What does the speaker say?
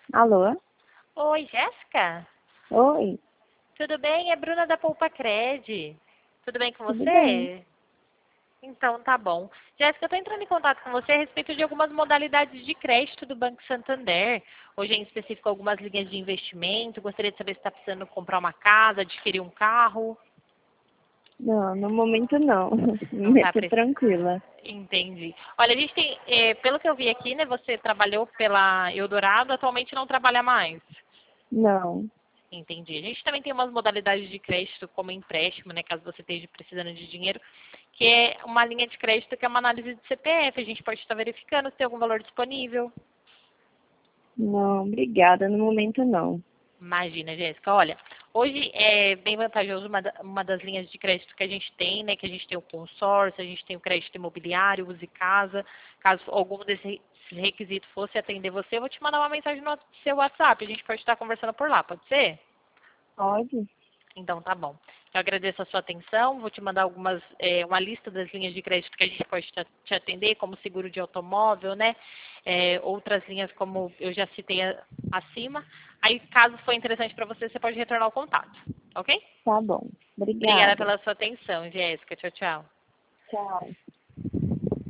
Alô? Oi, Jéssica? Oi, Tudo bem? É Bruna da Poupa Cred. Tudo bem com tudo bem? você? Então, tá bom. Jéssica, eu estou entrando em contato com você a respeito de algumas modalidades de crédito do Banco Santander. Hoje, em específico, algumas linhas de investimento. Gostaria de saber se está precisando comprar uma casa, adquirir um carro. Não, no momento não. Não Eu está tô precisando. tranquila. Entendi. Olha, a gente tem, pelo que eu vi aqui, né, você trabalhou pela Eldorado, atualmente não trabalha mais. Não. Entendi. A gente também tem umas modalidades de crédito, como empréstimo, né, caso você esteja precisando de dinheiro, que é uma linha de crédito que é uma análise de CPF. A gente pode estar verificando se tem algum valor disponível. Não, obrigada. No momento não. Imagina, Jéssica. Olha, hoje é bem vantajoso uma das linhas de crédito que a gente tem, né? Que a gente tem o consórcio, a gente tem o crédito imobiliário, use casa. Caso algum desses requisitos fosse atender você, eu vou te mandar uma mensagem no seu WhatsApp. A gente pode estar conversando por lá, pode ser? Pode? Então, tá bom. Eu agradeço a sua atenção. Vou te mandar uma lista das linhas de crédito que a gente pode te atender, como seguro de automóvel, né? Outras linhas, como eu já citei acima. Aí, caso for interessante para você, você pode retornar o contato, ok? Tá bom. Obrigada Obrigada. pela sua atenção, Jéssica. Tchau, tchau. Tchau.